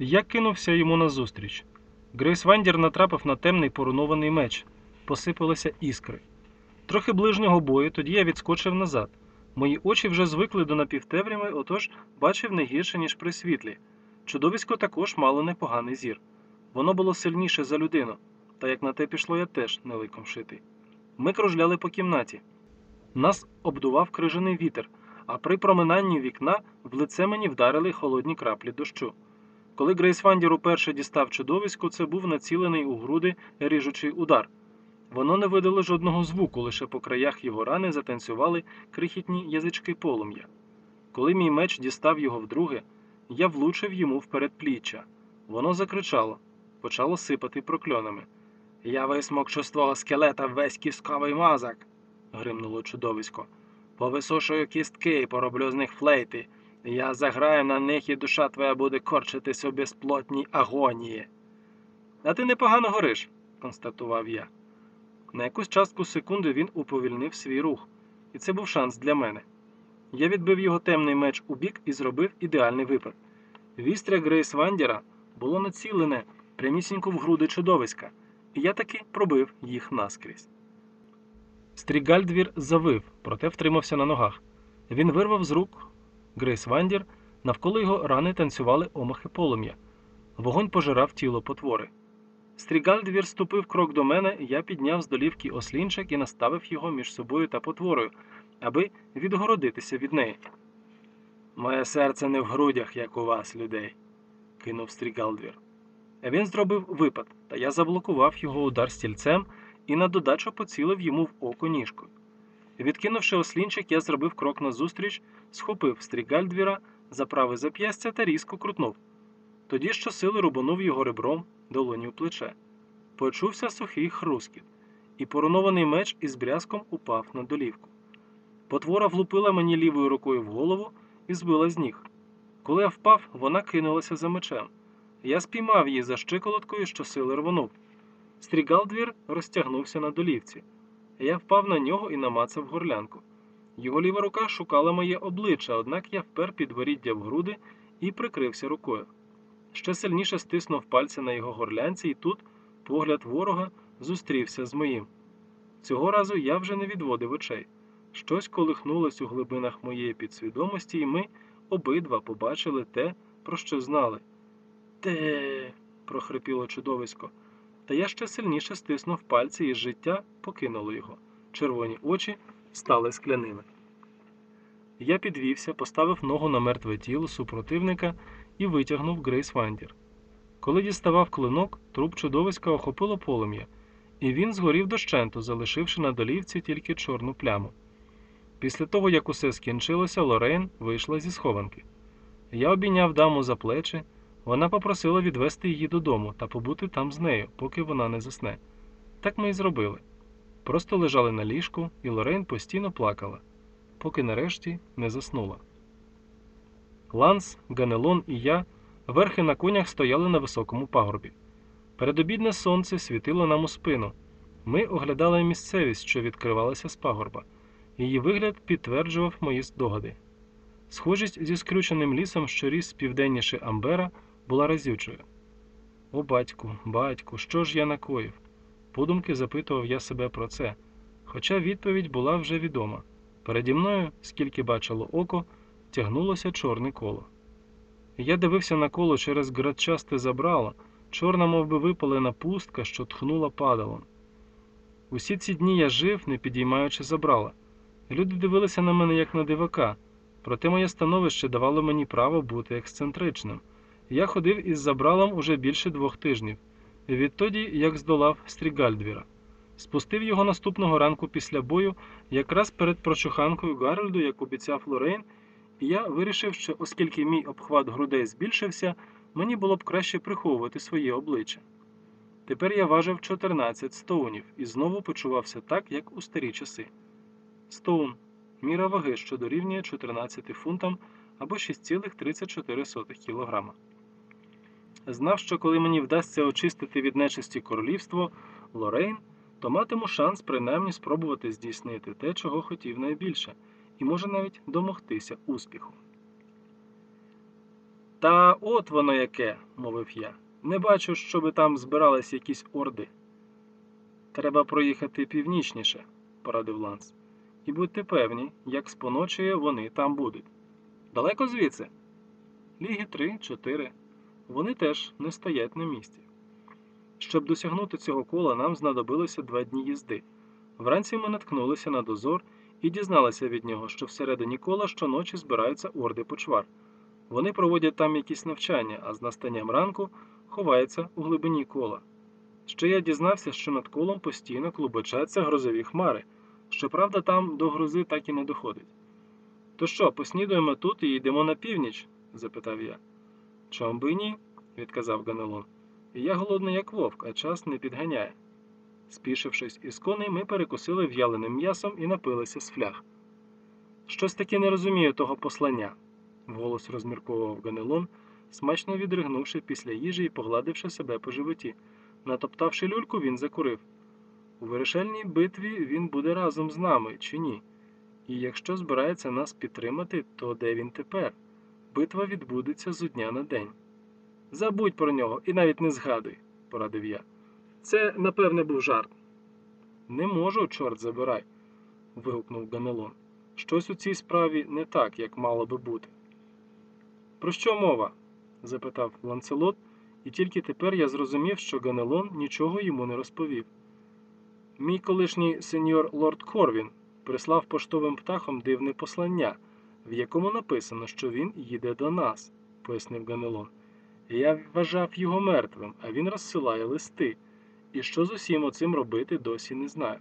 Я кинувся йому назустріч. Грейсвандір натрапив на темний поруйнований меч. Посипалися іскри. Трохи ближнього бою, тоді я відскочив назад. Мої очі вже звикли до напівтемряви, отож бачив не гірше, ніж при світлі. Чудовисько також мало непоганий зір. Воно було сильніше за людину, та як на те пішло, я теж не ликом шитий. Ми кружляли по кімнаті. Нас обдував крижаний вітер, а при проминанні вікна в лице мені вдарили холодні краплі дощу. Коли Грейсвандір уперше дістав чудовисько, це був націлений у груди ріжучий удар. Воно не видало жодного звуку, лише по краях його рани затанцювали крихітні язички полум'я. Коли мій меч дістав його вдруге, я влучив йому в передпліччя. Воно закричало, почало сипати прокльонами. «Я висмокчу з твого скелета весь кістковий мозок!» – гримнуло чудовисько. «Повисушую кістки і пороблю з них флейти. Я заграю на них, і душа твоя буде корчитись у безплотній агонії». «А ти непогано гориш», – констатував я. На якусь частку секунди він уповільнив свій рух, і це був шанс для мене. Я відбив його темний меч у бік і зробив ідеальний випад. Вістря Грейсвандіра було націлене прямісінько в груди чудовиська, і я таки пробив їх наскрізь. Стрігальдвір завив, проте втримався на ногах. Він вирвав з рук Грейсвандір, навколо його рани танцювали омахи полум'я. Вогонь пожирав тіло потвори. Стрігальдвір ступив крок до мене, я підняв з долівки ослінчик і наставив його між собою та потворою, аби відгородитися від неї. «Моє серце не в грудях, як у вас, людей», – кинув Стрігальдвір. Він зробив випад, та я заблокував його удар стільцем і на додачу поцілив йому в око ніжкою. Відкинувши ослінчик, я зробив крок назустріч, схопив Стрігальдвіра за праве зап'ястя та різко крутнув. Тоді щосили рубанув його ребром долоні у плече. Почувся сухий хрускіт, і поруйнований меч із брязком упав на долівку. Потвора влупила мені лівою рукою в голову і збила з ніг. Коли я впав, вона кинулася за мечем. Я спіймав її за щиколоткою, щосили рвонув. Стрігальдвір розтягнувся на долівці. Я впав на нього і намацав горлянку. Його ліва рука шукала моє обличчя, однак я впер підборіддя в груди і прикрився рукою. Ще сильніше стиснув пальці на його горлянці, і тут погляд ворога зустрівся з моїм. Цього разу я вже не відводив очей. Щось колихнулось у глибинах моєї підсвідомості, і ми обидва побачили те, про що знали. «Те!» – прохрипіло чудовисько. Та я ще сильніше стиснув пальці, і життя покинуло його. Червоні очі стали скляними. Я підвівся, поставив ногу на мертве тіло супротивника і витягнув Грейсвандір. Коли діставав клинок, труп чудовиська охопило полум'я, і він згорів дощенту, залишивши на долівці тільки чорну пляму. Після того, як усе скінчилося, Лорейн вийшла зі схованки. Я обійняв даму за плечі, вона попросила відвести її додому та побути там з нею, поки вона не засне. Так ми й зробили. Просто лежали на ліжку, і Лорейн постійно плакала, поки нарешті не заснула. Ланс, Ганелон і я верхи на конях стояли на високому пагорбі. Передобідне сонце світило нам у спину. Ми оглядали місцевість, що відкривалася з пагорба. Її вигляд підтверджував мої здогади. Схожість зі скрюченим лісом, що ріс південніше Амбера, була разючою. «О, батьку, що ж я накоїв?» Подумки запитував я себе про це, хоча відповідь була вже відома. Переді мною, скільки бачило око, тягнулося чорне коло. Я дивився на коло через градчасте забрало, чорна мовби випалена пустка, що тхнула падалом. Усі ці дні я жив, не підіймаючи забрала. Люди дивилися на мене як на дивака, проте моє становище давало мені право бути ексцентричним. Я ходив із забралом уже більше 2 тижнів, відтоді, як здолав Стрігальдвіра. Спустив його наступного ранку після бою, якраз перед прочуханкою Гарольду, як обіцяв Лорейн, і я вирішив, що оскільки мій обхват грудей збільшився, мені було б краще приховувати своє обличчя. Тепер я важив 14 стоунів і знову почувався так, як у старі часи. Стоун – міра ваги, що дорівнює 14 фунтам або 6,34 кілограма. Знав, що коли мені вдасться очистити від нечисті королівство Лорейн, то матиму шанс принаймні спробувати здійснити те, чого хотів найбільше, і може навіть домогтися успіху. Та от воно яке, мовив я. Не бачу, щоби там збирались якісь орди. Треба проїхати північніше, порадив Ланс. І будьте певні, як споночує, вони там будуть. Далеко звідси? Ліги 3-4. Вони теж не стоять на місці. Щоб досягнути цього кола, нам знадобилося 2 дні їзди. Вранці ми наткнулися на дозор і дізналися від нього, що всередині кола щоночі збираються орди почвар. Вони проводять там якісь навчання, а з настанням ранку ховаються у глибині кола. Ще я дізнався, що над колом постійно клубочаться грозові хмари. Щоправда, там до грози так і не доходить. То що, поснідаємо тут і йдемо на північ? Запитав я. Чом би й ні? Відказав Ганелон. Я голодний як вовк, а час не підганяє. Спішившись із коней, ми перекусили в'яленим м'ясом і напилися з фляг. Щось таки не розумію того послання, вголос розмірковував Ганелон, смачно відригнувши після їжі і погладивши себе по животі. Натоптавши люльку, він закурив. У вирішальній битві він буде разом з нами, чи ні? І якщо збирається нас підтримати, то де він тепер? Битва відбудеться з дня на день. Забудь про нього і навіть не згадуй, порадив я. Це, напевне, був жарт. Не можу, чорт забирай, вигукнув Ганелон. Щось у цій справі не так, як мало би бути. Про що мова? Запитав Ланцелот, і тільки тепер я зрозумів, що Ганелон нічого йому не розповів. Мій колишній сеньор лорд Корвін прислав поштовим птахом дивне послання, в якому написано, що він їде до нас, пояснив Ганелон. Я вважав його мертвим, а він розсилає листи. І що з усім оцим робити, досі не знаю.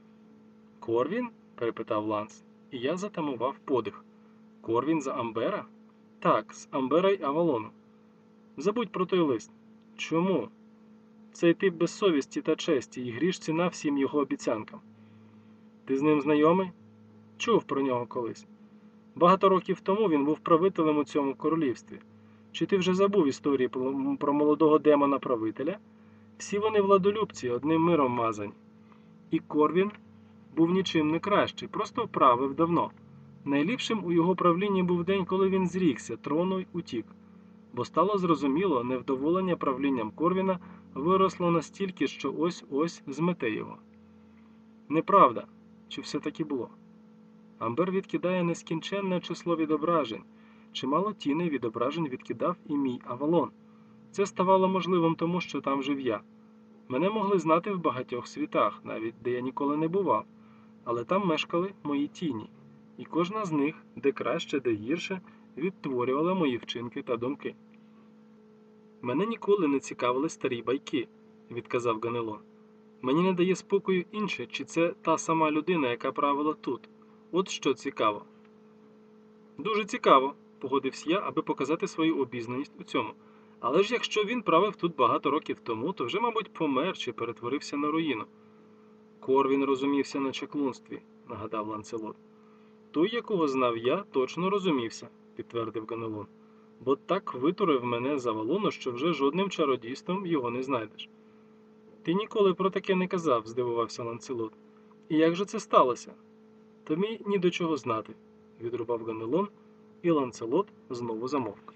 Корвін? Перепитав Ланс, і я затамував подих. Корвін за Амбера? Так, з Амбера й Авалону. Забудь про той лист. Чому? Цей тип без совісті та честі і гріш ціна всім його обіцянкам. Ти з ним знайомий? Чув про нього колись. Багато років тому він був правителем у цьому королівстві. Чи ти вже забув історії про молодого демона-правителя? Всі вони владолюбці, одним миром мазані. І Корвін був нічим не кращий, просто правив давно. Найліпшим у його правлінні був день, коли він зрікся трону й утік. Бо стало зрозуміло, невдоволення правлінням Корвіна виросло настільки, що ось-ось змете його. Неправда, чи все таки було? Амбер відкидає нескінченне число відображень. Чимало тіней відображень відкидав і мій Авалон. Це ставало можливим тому, що там жив я. Мене могли знати в багатьох світах, навіть де я ніколи не бував. Але там мешкали мої тіні. І кожна з них, де краще, де гірше, відтворювала мої вчинки та думки. Мене ніколи не цікавили старі байки, відказав Ганелон. Мені не дає спокою інше, чи це та сама людина, яка правила тут. От що цікаво. Дуже цікаво, погодився я, аби показати свою обізнаність у цьому. Але ж якщо він правив тут багато років тому, то вже, мабуть, помер чи перетворився на руїну. Корвін розумівся на чаклунстві, нагадав Ланцелот. Той, якого знав я, точно розумівся, підтвердив Ганелон. Бо так витурив мене з Авалону, що вже жодним чародійством його не знайдеш. Ти ніколи про таке не казав, здивувався Ланцелот. І як же це сталося? Тобі ні до чого знати, відрубав Ганелон, і Ланцелот знову замовк.